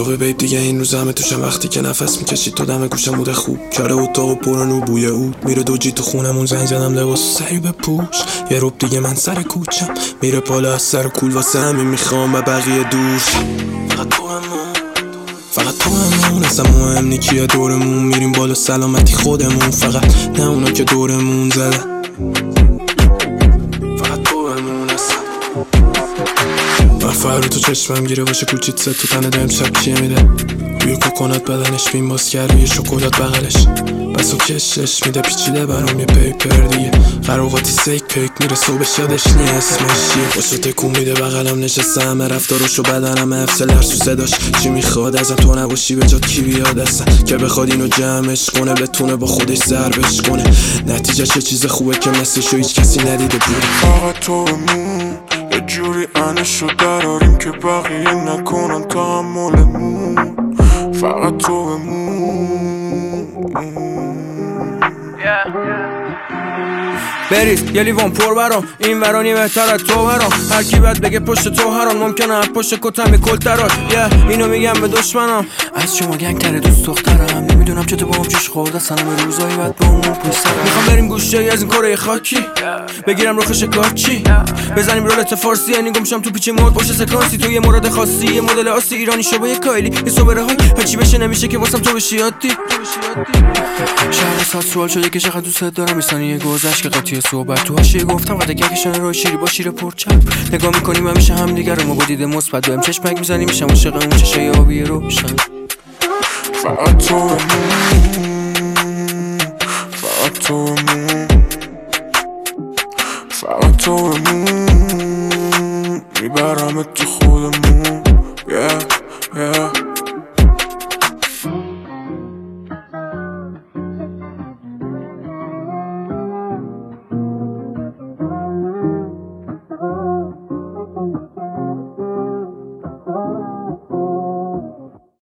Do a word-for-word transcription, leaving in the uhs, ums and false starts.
اتاق بیب دیگه این روز همه توشم، وقتی که نفس میکشید تو دم گوشم بوده خوب کاره اتاق پرنو بوی اود میره دوجی تو خونمون، زنگ زدم لباس سری بپوش یه رب دیگه من سر کوچم میره بالا از سر کول، واسه همین میخوام و بقیه دور. فقط تو همون فقط تو همون اصلا مهم نی کیه دورمون، میریم بالا سلامتی خودمون، فقط نه اونا که دورمون زدن. فقط تو همون اصلا برفر رو تو چشمم گیره باشه کوچیت ست تو تنه دایم شب کیه میده روی کوکونات بدنش بین باز کرد روی شکلات بغلش بس و کشش میده پیچیده برام یه پیپر دیگه قراقاتی سیک پیک میره صبح یادش نی اسمش چیه باشو تکون میده بغلم نشسته همه رفتارش و بدنم افسه لرس و صداش چی میخواد ازم تو نباشی به جات کی بیاد اصلا که بخواد اینو جمعش کنه بتونه با خودش ضربش کنه نتیجهش یه چیز خوبه که مثلشو هیچ کسی ندیده بود. فقط تو بمون یه جوری انشو دراریم که بقیه نکنن تحملمون، فقط تو بمون بریز یه لیوان پر برام این ورانی بهتر از تو برام هر کی بد بگه پشت تو هران ممکنه از پشت کتم یه کل ترات yeah. اینو میگم به دشمنم از شما گنگ تره دوست دخترم نمیدونم چه تو با هم جوش خورده سنم روزایی بعد با همون پوست میخوام بریم گوشه از این کره خاکی بگیرم رخش کارچی بزنیم رولت فارسی یعنی گمشم تو پیچ مود باشه سکانسی تو یه مراد خاصی یه مدل آسی ایرانی شبیه کایلی یه صبره های هرچی بشه نمیشه که واسم تو بشی عادی شهر سات سوال شده که چقدر دوست دارم میسانی یه گذشت که قاطی صحبت تو هاشی گفتم قد گکشن روی شیری با شیر پرچم نگاه میکنیم همیشه هم دیگه رو ما با دید مثبت بهم چشمک میزنیم میشم عاشق اون چشای آبی روشن. فقط تو بمون فقط تو بمون فقط تو بمون میبرمت تو خودمون yeah, yeah.